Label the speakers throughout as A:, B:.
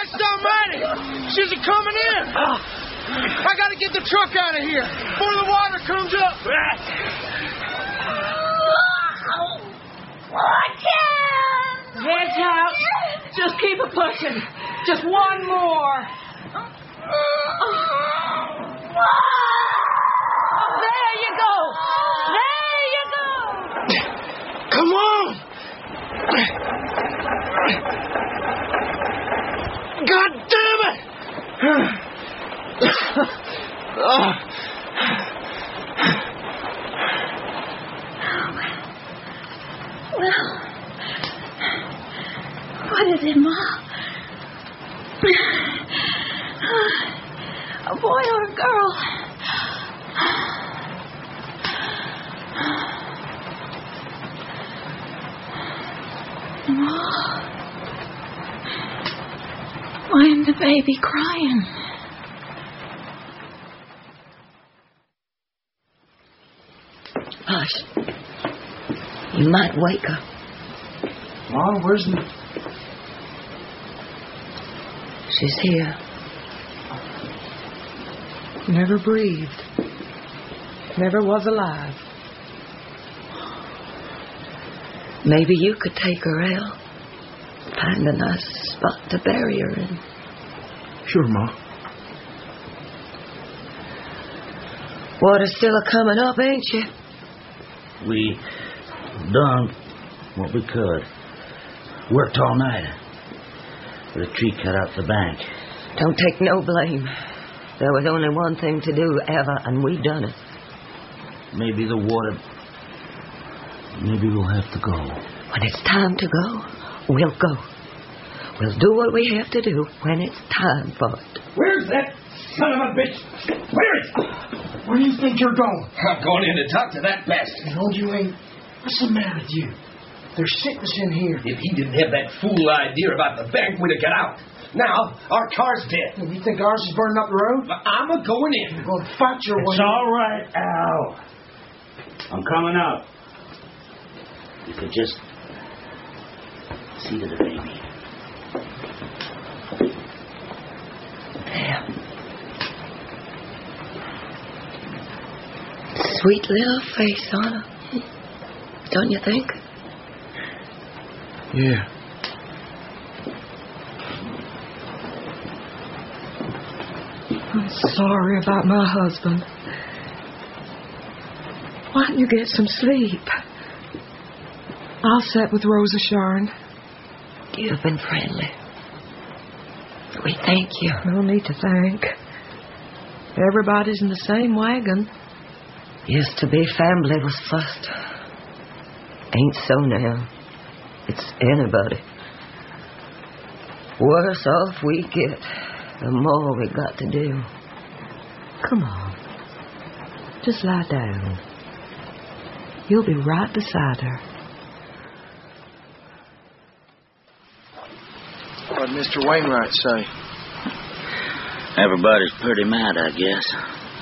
A: Christ almighty! She's coming in! I gotta get the truck out of here before the water comes up!
B: Heads out. Just keep it pushing. Just one more. There you go. There you go.
A: Come on! God damn it!
C: Well, what is it, Ma? A boy or a girl? Ma, why isn't the baby crying?
D: Hush. You might wake her.
A: Mom, where's the...
D: She's here. Never breathed. Never was alive. Maybe you could take her out. Find a nice spot to bury her in.
A: Sure, Ma.
D: Water's still a-coming up, ain't you?
E: We done what we could. Worked all night. But a tree cut out the bank.
D: Don't take no blame. There was only one thing to do ever, and we done it.
E: Maybe the water... Maybe we'll have to go.
D: When it's time to go, we'll go. We'll do what we have to do when it's time for it.
A: Where's that son of a bitch? Where is he? Where do you think you're going?
F: I'm going in to talk to that bastard.
A: No, you ain't. What's the matter with you? There's sickness in here.
F: If he didn't have that fool idea about the bank, we'd have got out. Now, our car's dead.
A: You think ours is burning up the road?
F: But I'm a-going in.
A: You're going to fight your way.
E: It's all right, Al. I'm coming out. You could just see to the baby.
D: There. Sweet little face on her. Don't you think?
A: Yeah.
B: I'm sorry about my husband. Why don't you get some sleep? I'll sit with Rosa Sharn.
D: You've been friendly. We thank you.
B: No need to thank. Everybody's in the same wagon.
D: Used to be family was first. Ain't so now. It's anybody. Worse off we get, the more we got to do.
B: Come on. Just lie down. You'll be right beside her.
A: What'd Mr. Wainwright say?
E: Everybody's pretty mad, I guess.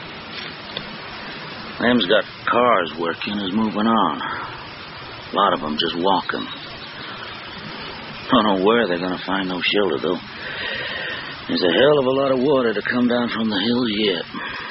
E: Them's got cars working, is moving on. A lot of them just walking. Don't know where they're going to find no shelter, though. There's a hell of a lot of water to come down from the hills yet.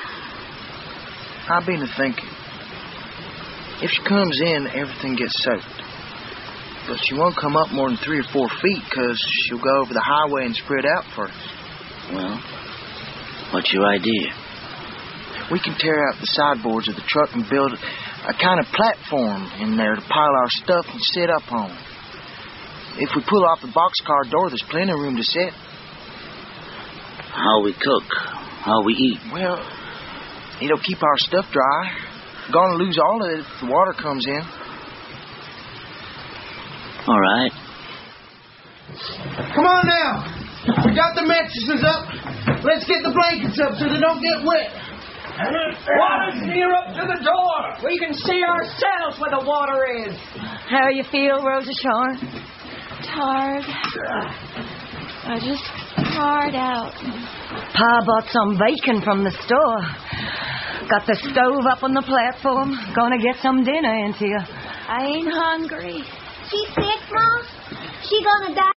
A: I've been thinking. If she comes in, everything gets soaked. But she won't come up more than 3 or 4 feet because she'll go over the highway and spread out first.
E: Well, what's your idea?
A: We can tear out the sideboards of the truck and build a kind of platform in there to pile our stuff and sit up on. If we pull off the boxcar door, there's plenty of room to sit.
E: How we cook? How we eat?
A: Well, it'll keep our stuff dry. Gonna lose all of it if the water comes in.
E: All right.
A: Come on now. We got the mattresses up. Let's get the blankets up so they don't get wet.
B: Water's near up to the door. We can see ourselves where the water is.
D: How you feel, Rosa Sharn?
C: Tired. I just tired out.
D: Pa bought some bacon from the store. Got the stove up on the platform. Gonna get some dinner into you.
C: I ain't hungry. She's sick, Mom? She gonna die?